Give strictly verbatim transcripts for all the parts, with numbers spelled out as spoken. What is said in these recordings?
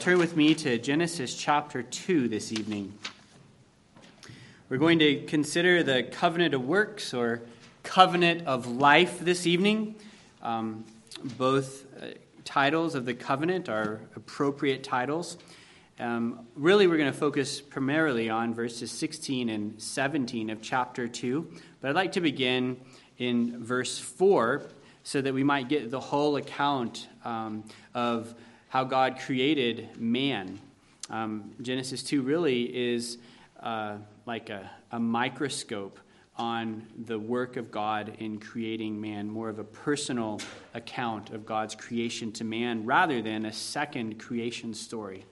turn with me to Genesis chapter two this evening. We're going to consider the covenant of works or covenant of life this evening. Um, both uh, titles of the covenant are appropriate titles. Um, really, we're going to focus primarily on verses sixteen and seventeen of chapter two. But I'd like to begin in verse four so that we might get the whole account um, of how God created man. Um, Genesis two really is uh, like a, a microscope on the work of God in creating man, more of a personal account of God's creation to man rather than a second creation story.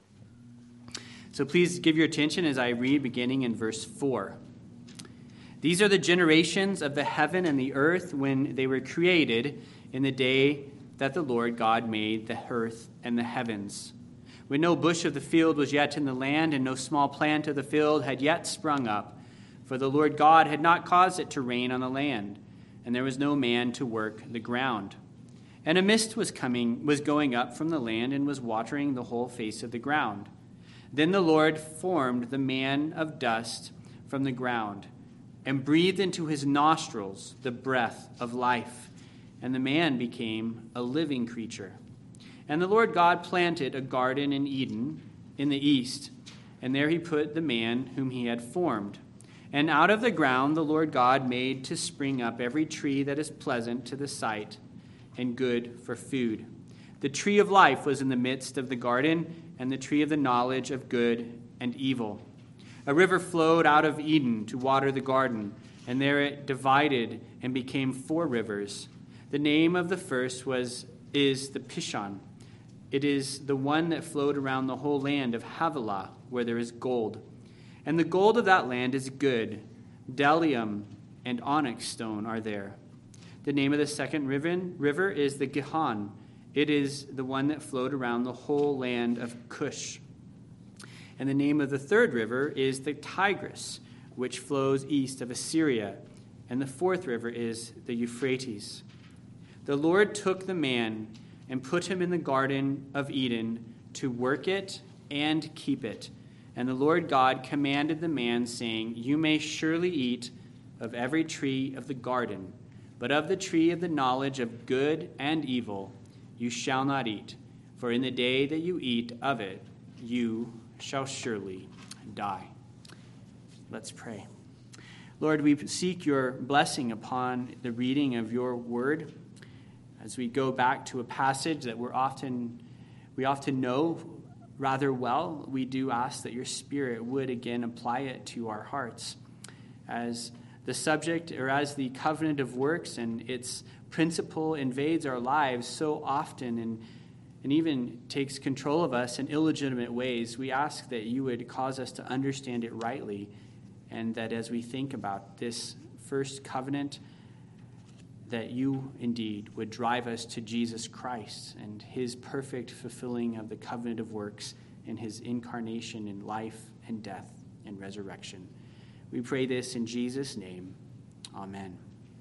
So please give your attention as I read beginning in verse four. These are the generations of the heaven and the earth when they were created in the day that the Lord God made the earth and the heavens, when no bush of the field was yet in the land, and no small plant of the field had yet sprung up, for the Lord God had not caused it to rain on the land, and there was no man to work the ground. And a mist was coming, was going up from the land, and was watering the whole face of the ground. Then the Lord formed the man of dust from the ground, and breathed into his nostrils the breath of life, and the man became a living creature. And the Lord God planted a garden in Eden in the east, and there he put the man whom he had formed. And out of the ground the Lord God made to spring up every tree that is pleasant to the sight and good for food. The tree of life was in the midst of the garden, and the tree of the knowledge of good and evil. A river flowed out of Eden to water the garden, and there it divided and became four rivers. The name of the first was is the Pishon. It is the one that flowed around the whole land of Havilah, where there is gold. And the gold of that land is good. Bdellium and onyx stone are there. The name of the second river is the Gihon. It is the one that flowed around the whole land of Cush. And the name of the third river is the Tigris, which flows east of Assyria. And the fourth river is the Euphrates. The Lord took the man and put him in the garden of Eden to work it and keep it. And the Lord God commanded the man, saying, You may surely eat of every tree of the garden, but of the tree of the knowledge of good and evil you shall not eat, for in the day that you eat of it, you shall surely die. Let's pray. Lord, we seek your blessing upon the reading of your word. As we go back to a passage that we're often, we often know rather well, we do ask that your Spirit would again apply it to our hearts. As the subject, or as the covenant of works and its principle invades our lives so often and, and even takes control of us in illegitimate ways, we ask that you would cause us to understand it rightly, and that as we think about this first covenant, that you indeed would drive us to Jesus Christ and his perfect fulfilling of the covenant of works and his incarnation in life and death and resurrection. We pray this in Jesus' name. Amen.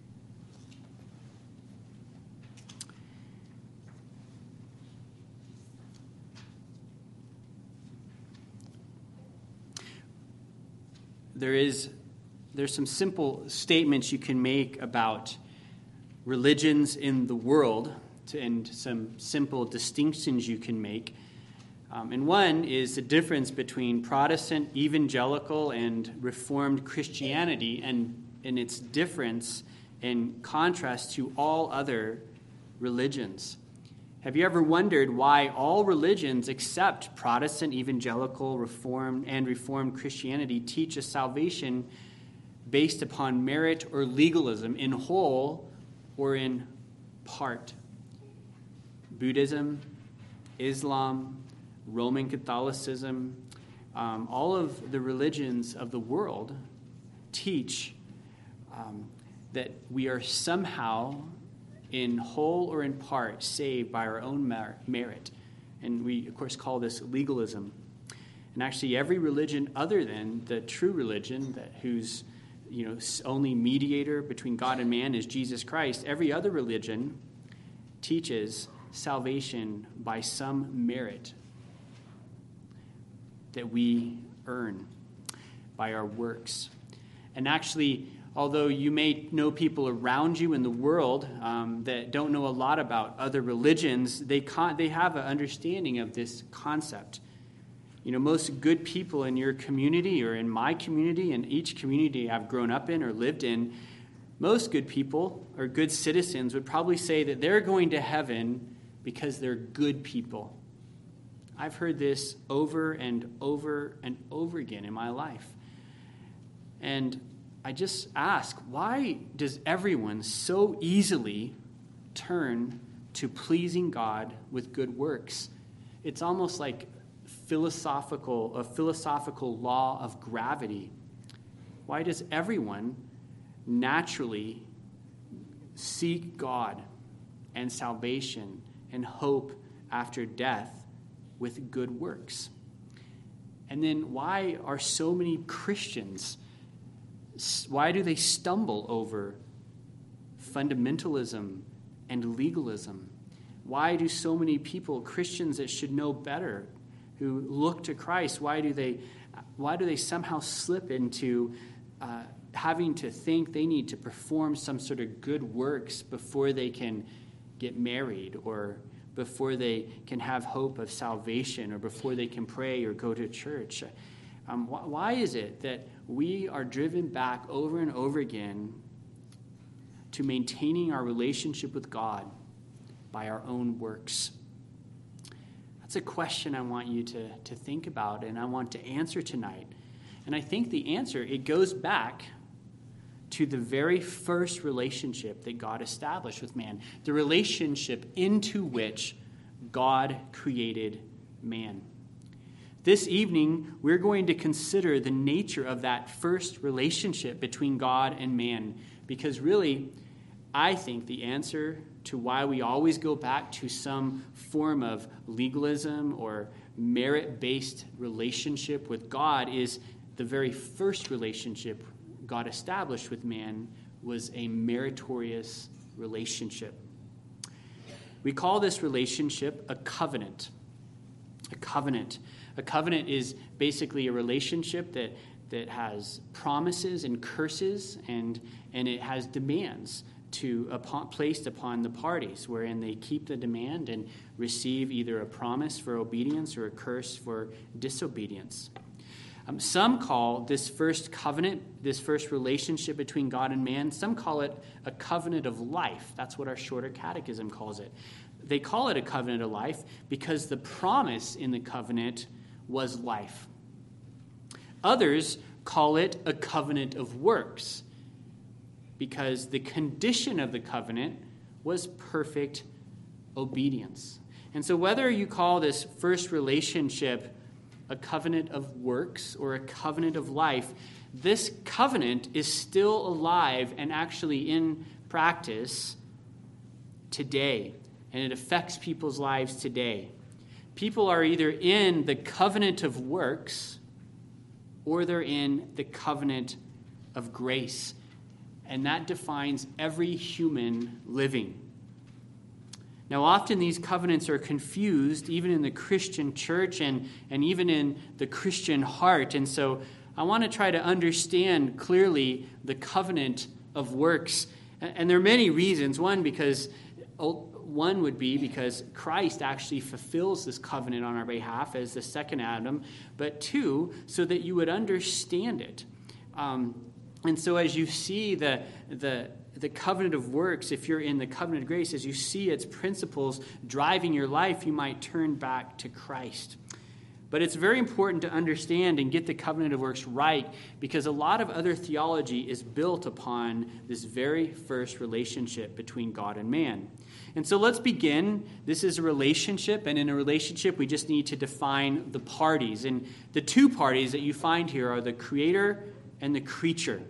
There is there's some simple statements you can make about religions in the world, to, and some simple distinctions you can make. Um, and one is the difference between Protestant, evangelical, and Reformed Christianity, and, and its difference in contrast to all other religions. Have you ever wondered why all religions except Protestant, evangelical, Reformed, and Reformed Christianity teach a salvation based upon merit or legalism in whole or in part? Buddhism, Islam, Roman Catholicism, um, all of the religions of the world teach um, that we are somehow in whole or in part saved by our own mer- merit. And we, of course, call this legalism. And actually, every religion other than the true religion, that whose you know only mediator between God and man is Jesus Christ, every other religion teaches salvation by some merit that we earn by our works. And actually, although you may know people around you in the world um, that don't know a lot about other religions, they con- they have an understanding of this concept. You know, most good people in your community or in my community and each community I've grown up in or lived in, most good people or good citizens would probably say that they're going to heaven because they're good people. I've heard this over and over and over again in my life. And I just ask, why does everyone so easily turn to pleasing God with good works? It's almost like philosophical, a philosophical law of gravity. Why does everyone naturally seek God and salvation and hope after death with good works? And then why are so many Christians, why do they stumble over fundamentalism and legalism? Why do so many people, Christians that should know better, who look to Christ, why do they why do they somehow slip into uh, having to think they need to perform some sort of good works before they can get married, or before they can have hope of salvation, or before they can pray or go to church? Um, wh- why is it that we are driven back over and over again to maintaining our relationship with God by our own works? That's a question I want you to, to think about and I want to answer tonight. And I think the answer, it goes back to the very first relationship that God established with man, the relationship into which God created man. This evening, we're going to consider the nature of that first relationship between God and man, because really, I think the answer to why we always go back to some form of legalism or merit-based relationship with God is the very first relationship God established with man was a meritorious relationship. We call this relationship a covenant. A covenant. A covenant is basically a relationship that, that has promises and curses, and, and it has demands to upon, placed upon the parties, wherein they keep the demand and receive either a promise for obedience or a curse for disobedience. Um, some call this first covenant, this first relationship between God and man, some call it a covenant of life. That's what our shorter catechism calls it. They call it a covenant of life because the promise in the covenant was life. Others call it a covenant of works because the condition of the covenant was perfect obedience. And so whether you call this first relationship a covenant of works or a covenant of life, this covenant is still alive and actually in practice today, and it affects people's lives today. People are either in the covenant of works or they're in the covenant of grace, and that defines every human living. Now, often these covenants are confused, even in the Christian church and, and even in the Christian heart. And so I want to try to understand clearly the covenant of works. And there are many reasons. One, because one would be because Christ actually fulfills this covenant on our behalf as the second Adam. But two, so that you would understand it. Um, and so as you see the the the covenant of works, if you're in the covenant of grace, as you see its principles driving your life, you might turn back to Christ. But it's very important to understand and get the covenant of works right, because a lot of other theology is built upon this very first relationship between God and man. And so let's begin. This is a relationship, and in a relationship, we just need to define the parties. And the two parties that you find here are the creator and the creature.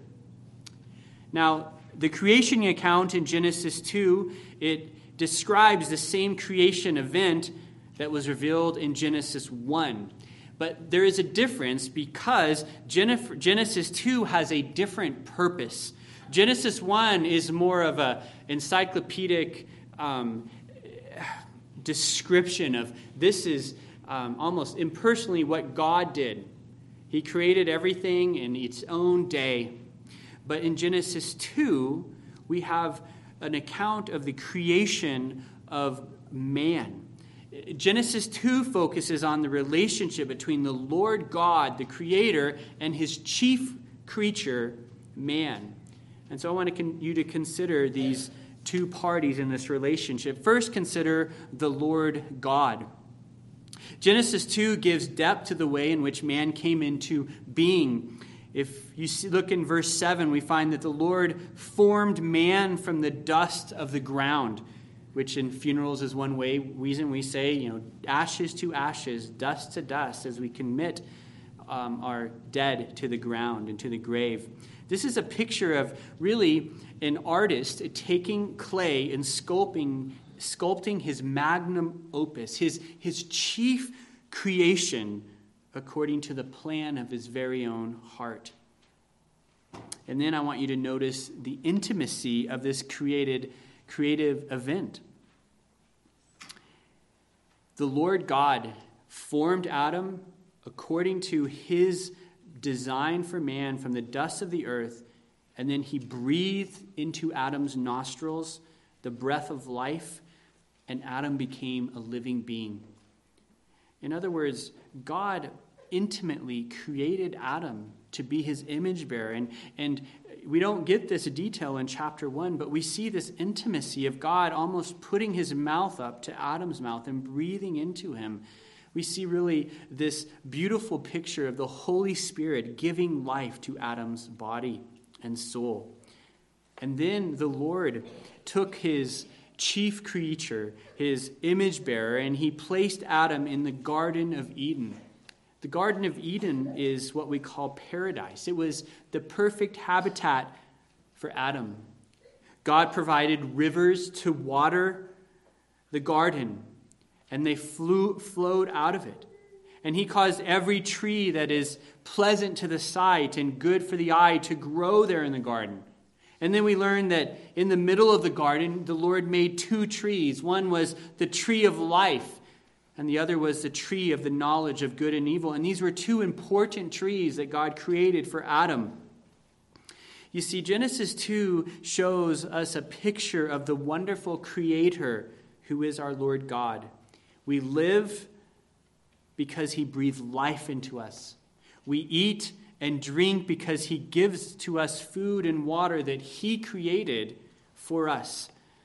Now, the creation account in Genesis two, it describes the same creation event that was revealed in Genesis one. But there is a difference because Genesis two has a different purpose. Genesis one is more of an encyclopedic um, description of this is um, almost impersonally what God did. He created everything in its own day. But in Genesis two, we have an account of the creation of man. Genesis two focuses on the relationship between the Lord God, the Creator, and his chief creature, man. And so I want to con- you to consider these two parties in this relationship. First, consider the Lord God. Genesis two gives depth to the way in which man came into being. If you see, look in verse seven, we find that the Lord formed man from the dust of the ground, which in funerals is one way reason we say, you know, ashes to ashes, dust to dust, as we commit um, our dead to the ground and to the grave. This is a picture of really an artist taking clay and sculpting, sculpting his magnum opus, his, his chief creation, according to the plan of his very own heart. And then I want you to notice the intimacy of this created creative event. The Lord God formed Adam according to his design for man from the dust of the earth, and then he breathed into Adam's nostrils the breath of life, and Adam became a living being. In other words, God intimately created Adam to be his image bearer. And, and we don't get this detail in chapter one, but we see this intimacy of God almost putting his mouth up to Adam's mouth and breathing into him. We see really this beautiful picture of the Holy Spirit giving life to Adam's body and soul. And then the Lord took his chief creature, his image bearer, and he placed Adam in the Garden of Eden. The Garden of Eden is what we call paradise. It was the perfect habitat for Adam. God provided rivers to water the garden, and they flew, flowed out of it. And he caused every tree that is pleasant to the sight and good for the eye to grow there in the garden. And then we learn that in the middle of the garden, the Lord made two trees. One was the tree of life, and the other was the tree of the knowledge of good and evil. And these were two important trees that God created for Adam. You see, Genesis two shows us a picture of the wonderful Creator who is our Lord God. We live because he breathed life into us. We eat and drink because he gives to us food and water that he created for us.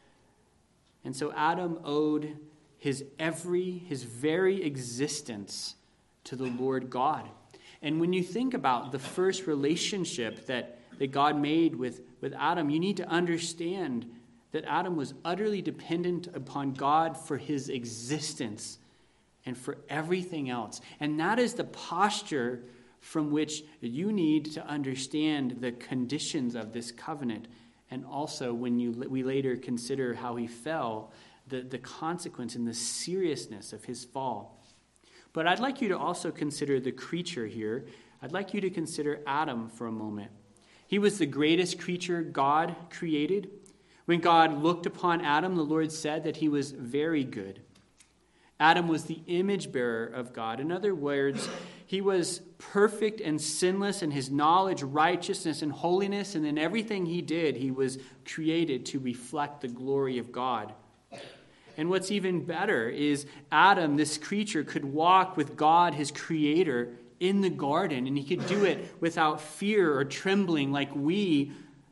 And so Adam owed his every, his very existence to the Lord God. And when you think about the first relationship that, that God made with, with Adam, you need to understand that Adam was utterly dependent upon God for his existence and for everything else. And that is the posture from which you need to understand the conditions of this covenant. And also, when you we later consider how he fell, the, the consequence and the seriousness of his fall. But I'd like you to also consider the creature here. I'd like you to consider Adam for a moment. He was the greatest creature God created. When God looked upon Adam, the Lord said that he was very good. Adam was the image bearer of God. In other words, he was perfect and sinless in his knowledge, righteousness, and holiness. And in everything he did, he was created to reflect the glory of God. And what's even better is Adam, this creature, could walk with God, his creator, in the garden. And he could do it without fear or trembling like we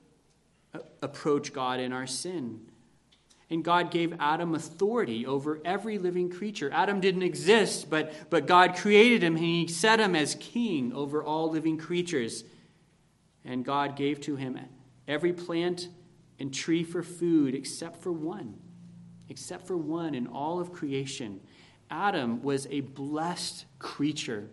approach God in our sin. And God gave Adam authority over every living creature. Adam didn't exist, but, but God created him, and he set him as king over all living creatures. And God gave to him every plant and tree for food except for one. Except for one in all of creation. Adam was a blessed creature.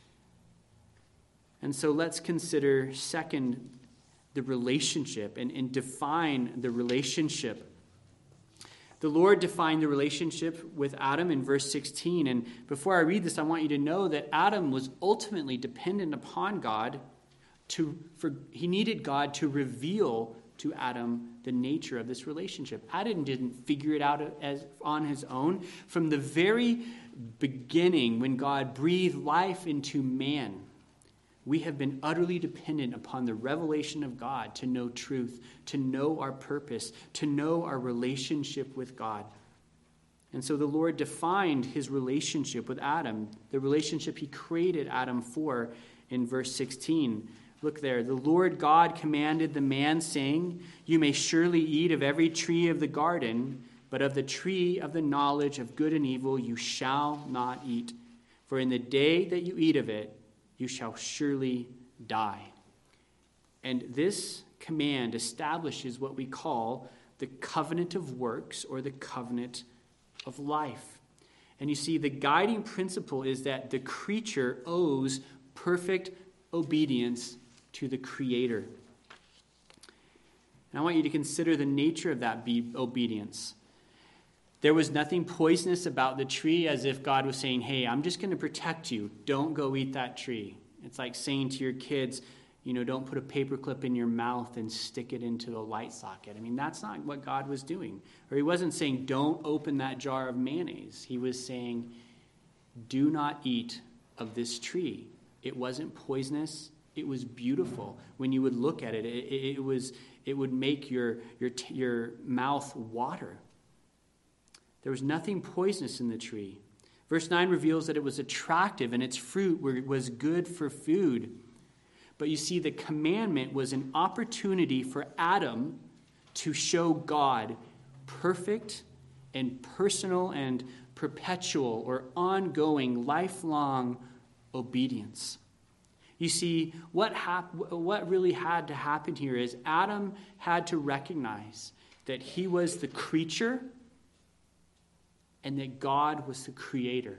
And so let's consider, second, the relationship and, and define the relationship. The Lord defined the relationship with Adam in verse sixteen. And before I read this, I want you to know that Adam was ultimately dependent upon God. To, for, he needed God to reveal to Adam the nature of this relationship. Adam didn't figure it out as, on his own. From the very beginning, when God breathed life into man, we have been utterly dependent upon the revelation of God to know truth, to know our purpose, to know our relationship with God. And so the Lord defined his relationship with Adam, the relationship he created Adam for, in verse sixteen. Look there. The Lord God commanded the man, saying, "You may surely eat of every tree of the garden, but of the tree of the knowledge of good and evil you shall not eat. For in the day that you eat of it, you shall surely die." And this command establishes what we call the covenant of works, or the covenant of life. And you see, the guiding principle is that the creature owes perfect obedience to the Creator. And I want you to consider the nature of that be- obedience. There was nothing poisonous about the tree, as if God was saying, "Hey, I'm just going to protect you. Don't go eat that tree." It's like saying to your kids, you know, don't put a paperclip in your mouth and stick it into the light socket. I mean, that's not what God was doing. Or he wasn't saying, don't open that jar of mayonnaise. He was saying, do not eat of this tree. It wasn't poisonous. It was beautiful. When you would look at it, it, it, it was it would make your, your, your mouth water. There was nothing poisonous in the tree. Verse nine reveals that it was attractive and its fruit were, was good for food. But you see, the commandment was an opportunity for Adam to show God perfect and personal and perpetual or ongoing, lifelong obedience. You see, what hap- what really had to happen here is Adam had to recognize that he was the creature and that God was the creator.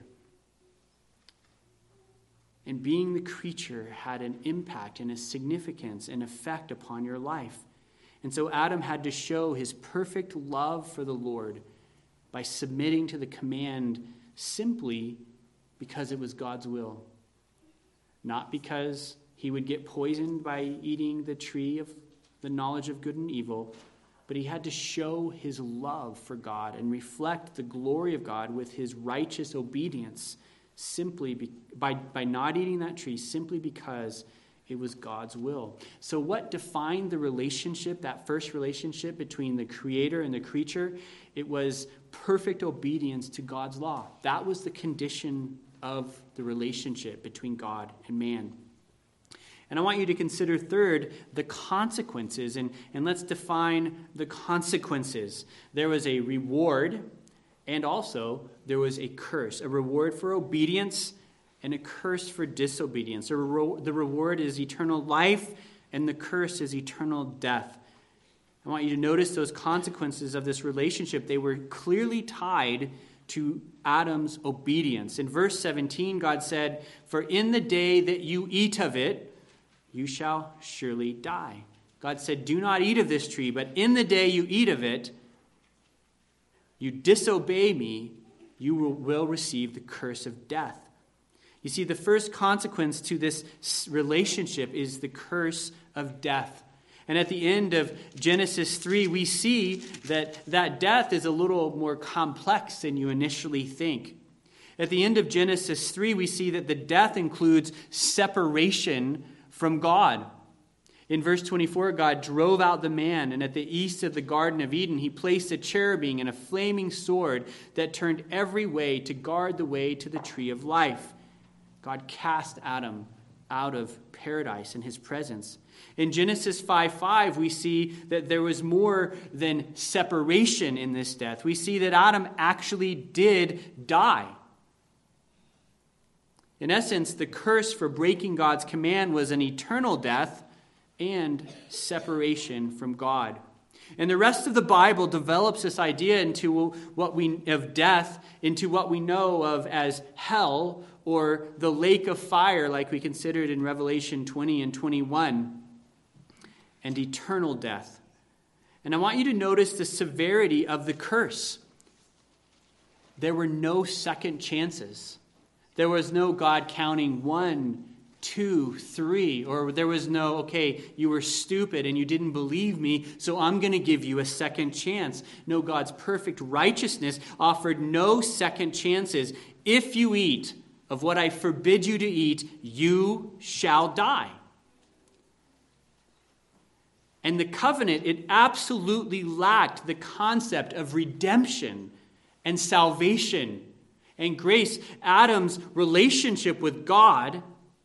And being the creature had an impact and a significance and effect upon your life. And so Adam had to show his perfect love for the Lord by submitting to the command simply because it was God's will. Not because he would get poisoned by eating the tree of the knowledge of good and evil, but he had to show his love for God and reflect the glory of God with his righteous obedience simply be, by, by not eating that tree, simply because it was God's will. So what defined the relationship, that first relationship between the creator and the creature? It was perfect obedience to God's law. That was the condition of the relationship between God and man. And I want you to consider, third, the consequences. And, and let's define the consequences. There was a reward, and also there was a curse. A reward for obedience and a curse for disobedience. The reward is eternal life, and the curse is eternal death. I want you to notice those consequences of this relationship. They were clearly tied to Adam's obedience. In verse seventeen, God said, "For in the day that you eat of it, you shall surely die." God said, do not eat of this tree, but in the day you eat of it, you disobey me, you will, will receive the curse of death. You see, the first consequence to this relationship is the curse of death. And at the end of Genesis three, we see that that death is a little more complex than you initially think. At the end of Genesis three, we see that the death includes separation from God. In verse twenty-four, God drove out the man, and at the east of the Garden of Eden, he placed a cherubim and a flaming sword that turned every way to guard the way to the tree of life. God cast Adam out of paradise in his presence. In Genesis five five, we see that there was more than separation in this death. We see that Adam actually did die. In essence, the curse for breaking God's command was an eternal death and separation from God. And the rest of the Bible develops this idea into what we of death into what we know of as hell, or the lake of fire, like we considered in Revelation twenty and twenty-one, and eternal death. And I want you to notice the severity of the curse. There were no second chances. There was no God counting one, two, three, or there was no, okay, you were stupid and you didn't believe me, so I'm going to give you a second chance. No, God's perfect righteousness offered no second chances. if you eat of what I forbid you to eat, you shall die. And the covenant, it absolutely lacked the concept of redemption and salvation and grace. Adam's relationship with God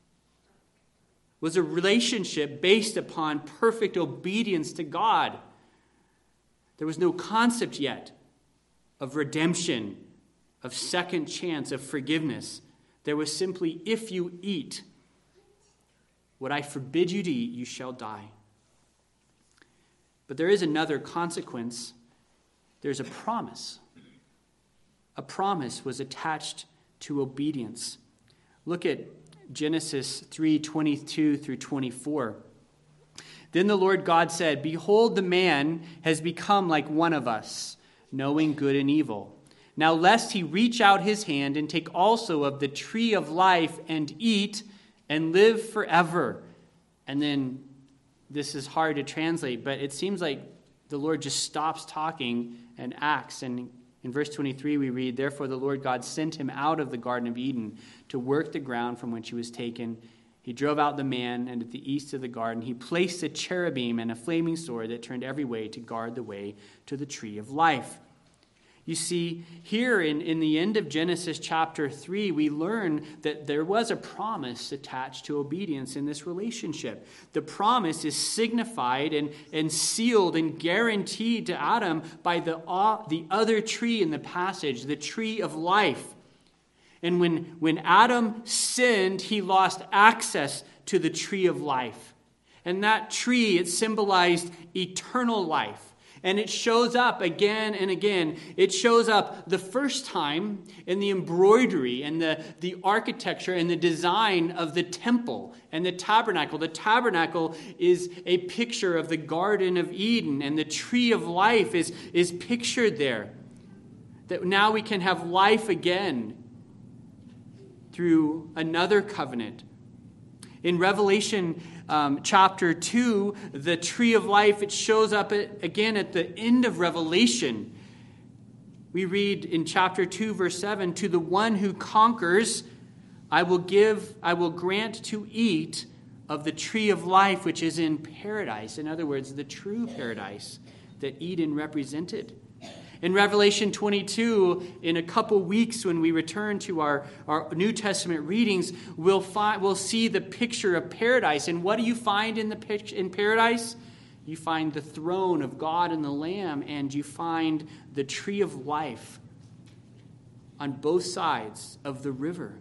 was a relationship based upon perfect obedience to God. There was no concept yet of redemption, of second chance, of forgiveness. There was simply, if you eat what I forbid you to eat, you shall die. But there is another consequence. There's a promise. A promise was attached to obedience. Look at Genesis three twenty-two through twenty-four. Then the Lord God said, behold, the man has become like one of us, knowing good and evil. Now lest he reach out his hand and take also of the tree of life and eat and live forever. And then this is hard to translate, but it seems like the Lord just stops talking and acts. And in verse twenty-three we read, therefore the Lord God sent him out of the Garden of Eden to work the ground from which he was taken. He drove out the man, and at the east of the garden he placed a cherubim and a flaming sword that turned every way to guard the way to the tree of life. You see, here in, in the end of Genesis chapter three, we learn that there was a promise attached to obedience in this relationship. The promise is signified and, and sealed and guaranteed to Adam by the, uh, the other tree in the passage, the tree of life. And when, when Adam sinned, he lost access to the tree of life. And that tree, it symbolized eternal life. And it shows up again and again. It shows up the first time in the embroidery and the, the architecture and the design of the temple and the tabernacle. The tabernacle is a picture of the Garden of Eden, and the tree of life is, is pictured there. That now we can have life again through another covenant. In Revelation um, chapter two, the tree of life, it shows up at, again at the end of Revelation. We read in chapter two, verse seven, to the one who conquers, I will give, I will grant to eat of the tree of life, which is in paradise. In other words, the true paradise that Eden represented. In Revelation twenty-two, in a couple weeks when we return to our, our New Testament readings, we'll find we'll see the picture of paradise. And what do you find in the picture in paradise? You find the throne of God and the Lamb, and you find the tree of life on both sides of the river.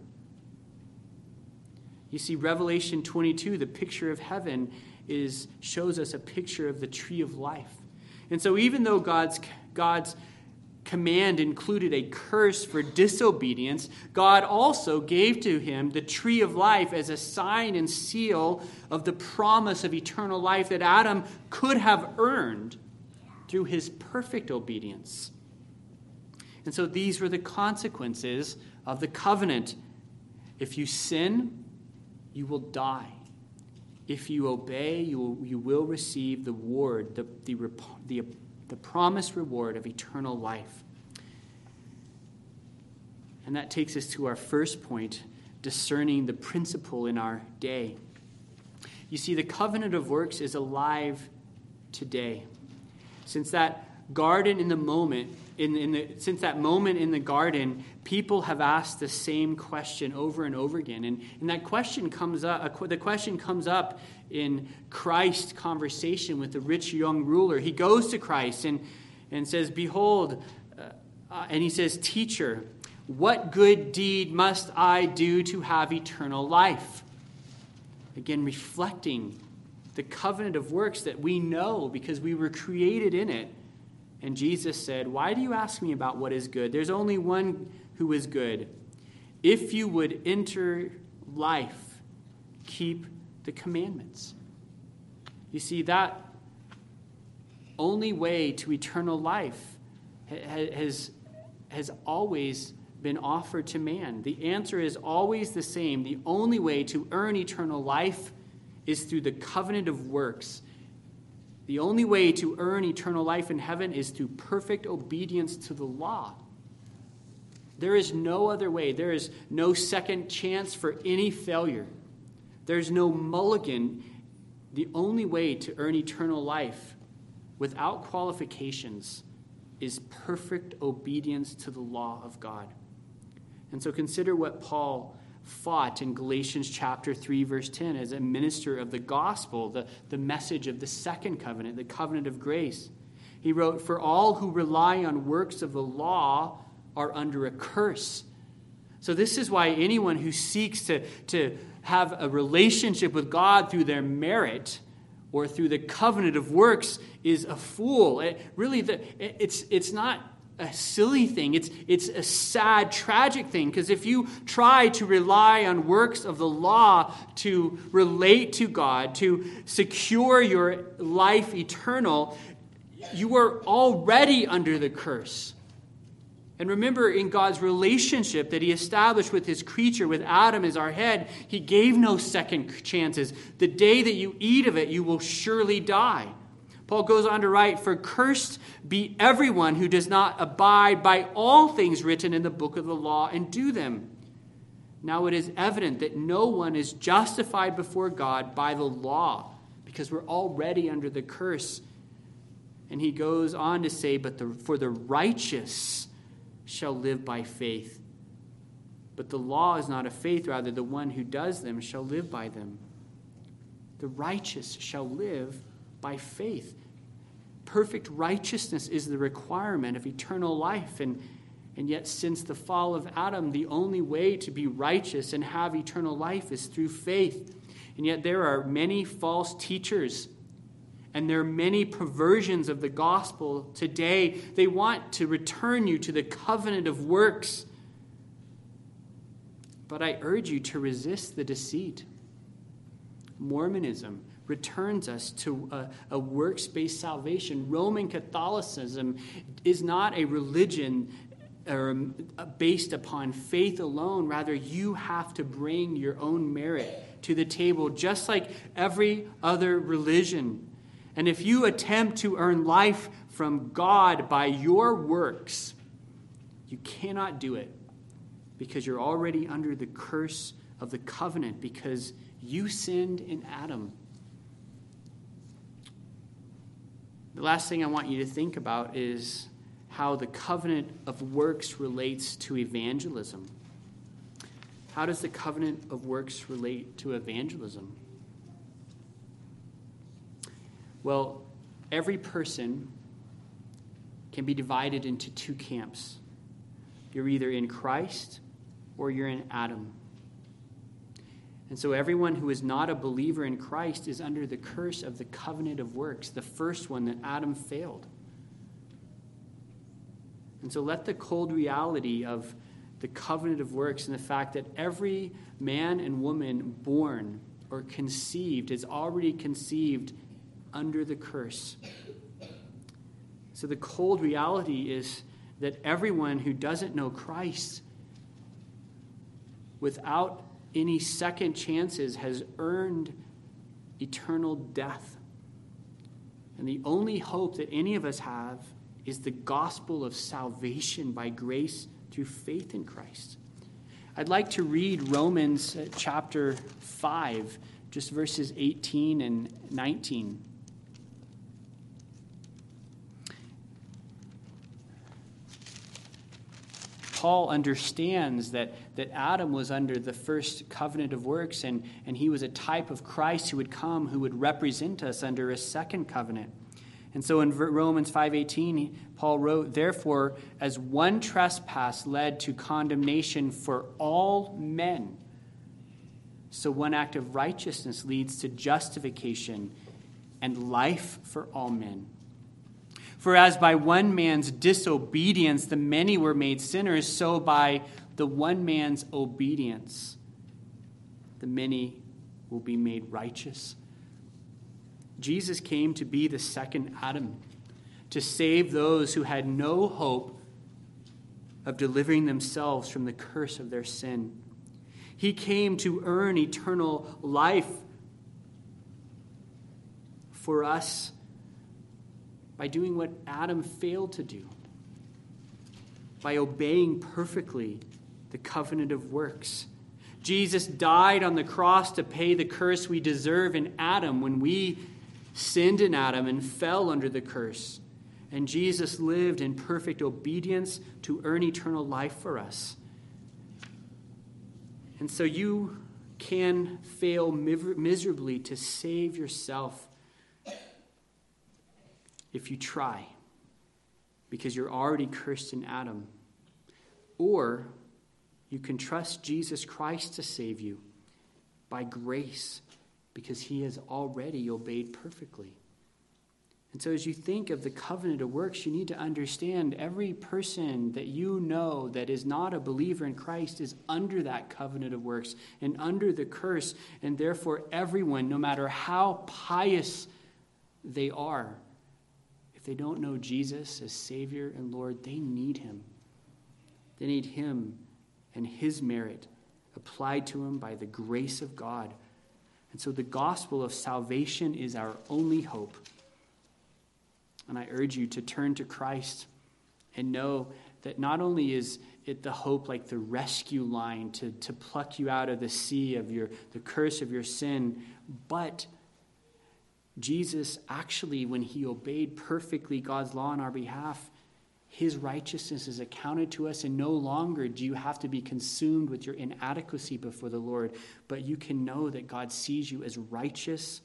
You see, Revelation twenty-two, the picture of heaven, is shows us a picture of the tree of life. And so even though God's God's command included a curse for disobedience, God also gave to him the tree of life as a sign and seal of the promise of eternal life that Adam could have earned through his perfect obedience. And so these were the consequences of the covenant. If you sin, you will die. If you obey, you will, you will receive the reward, the, the, the the promised reward of eternal life. And that takes us to our first point, discerning the principle in our day. You see, the covenant of works is alive today. Since that garden in the moment, in, in the, since that moment in the garden, people have asked the same question over and over again. And, and that question comes up, the question comes up in Christ's conversation with the rich young ruler. He goes to Christ and, and says, behold, uh, uh, and he says, teacher, what good deed must I do to have eternal life? Again, reflecting the covenant of works that we know because we were created in it. And Jesus said, why do you ask me about what is good? There's only one who is good. If you would enter life, keep the commandments. You see, that only way to eternal life has, has always been offered to man. The answer is always the same. The only way to earn eternal life is through the covenant of works. The only way to earn eternal life in heaven is through perfect obedience to the law. There is no other way. There is no second chance for any failure. There's no mulligan. The only way to earn eternal life without qualifications is perfect obedience to the law of God. And so consider what Paul fought in Galatians chapter three, verse ten, as a minister of the gospel, the, the message of the second covenant, the covenant of grace. He wrote, "For all who rely on works of the law are under a curse." So this is why anyone who seeks to, to have a relationship with God through their merit or through the covenant of works is a fool. It, really, the, it, it's, it's not a silly thing. It's, it's a sad, tragic thing. Because if you try to rely on works of the law to relate to God, to secure your life eternal, you are already under the curse. And remember, in God's relationship that he established with his creature, with Adam as our head, he gave no second chances. The day that you eat of it, you will surely die. Paul goes on to write, "For cursed be everyone who does not abide by all things written in the book of the law and do them. Now it is evident that no one is justified before God by the law," because we're already under the curse. And he goes on to say, "But the, for the righteous shall live by faith. But the law is not of faith, rather the one who does them shall live by them." The righteous shall live by faith. Perfect righteousness is the requirement of eternal life. And, and yet since the fall of Adam, the only way to be righteous and have eternal life is through faith. And yet there are many false teachers, and there are many perversions of the gospel today. They want to return you to the covenant of works. But I urge you to resist the deceit. Mormonism returns us to a, a works-based salvation. Roman Catholicism is not a religion or based upon faith alone. Rather, you have to bring your own merit to the table, just like every other religion. And if you attempt to earn life from God by your works, you cannot do it, because you're already under the curse of the covenant, because you sinned in Adam. The last thing I want you to think about is how the covenant of works relates to evangelism. How does the covenant of works relate to evangelism? Well, every person can be divided into two camps. You're either in Christ or you're in Adam. And so everyone who is not a believer in Christ is under the curse of the covenant of works, the first one that Adam failed. And so let the cold reality of the covenant of works and the fact that every man and woman born or conceived is already conceived under the curse. So the cold reality is that everyone who doesn't know Christ, without any second chances, has earned eternal death. And the only hope that any of us have is the gospel of salvation by grace through faith in Christ. I'd like to read Romans chapter five, just verses eighteen and nineteen. Paul understands that, that Adam was under the first covenant of works, and, and he was a type of Christ who would come, who would represent us under a second covenant. And so in Romans five eighteen, Paul wrote, "Therefore, as one trespass led to condemnation for all men, so one act of righteousness leads to justification and life for all men. For as by one man's disobedience the many were made sinners, so by the one man's obedience the many will be made righteous." Jesus came to be the second Adam, to save those who had no hope of delivering themselves from the curse of their sin. He came to earn eternal life for us by doing what Adam failed to do. by obeying perfectly the covenant of works. Jesus died on the cross to pay the curse we deserve in Adam when we sinned in Adam and fell under the curse. And Jesus lived in perfect obedience to earn eternal life for us. And so you can fail miserably to save yourself if you try, because you're already cursed in Adam. Or you can trust Jesus Christ to save you by grace, because he has already obeyed perfectly. And so as you think of the covenant of works, you need to understand every person that you know that is not a believer in Christ is under that covenant of works and under the curse. And therefore everyone, no matter how pious they are, if they don't know Jesus as Savior and Lord, they need him. They need him and his merit applied to him by the grace of God. And so the gospel of salvation is our only hope. And I urge you to turn to Christ and know that not only is it the hope like the rescue line to, to pluck you out of the sea of your the curse of your sin, but Jesus actually, when he obeyed perfectly God's law on our behalf, his righteousness is accounted to us, and no longer do you have to be consumed with your inadequacy before the Lord, but you can know that God sees you as righteous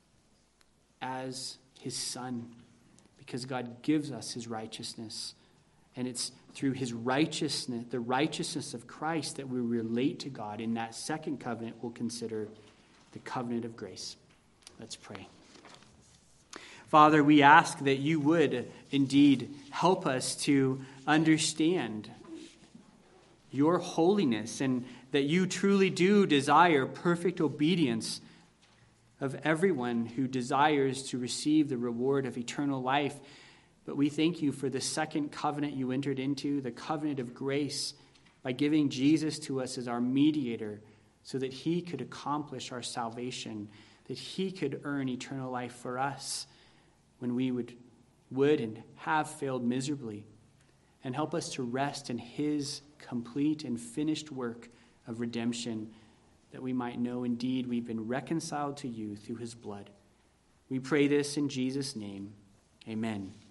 as his Son, because God gives us his righteousness. And it's through his righteousness, the righteousness of Christ, that we relate to God. In that second covenant, we'll consider the covenant of grace. Let's pray. Father, we ask that you would indeed help us to understand your holiness, and that you truly do desire perfect obedience of everyone who desires to receive the reward of eternal life. But we thank you for the second covenant you entered into, the covenant of grace, by giving Jesus to us as our mediator so that he could accomplish our salvation, that he could earn eternal life for us when we would, would and have failed miserably. And help us to rest in his complete and finished work of redemption, that we might know indeed we've been reconciled to you through his blood. We pray this in Jesus' name. Amen.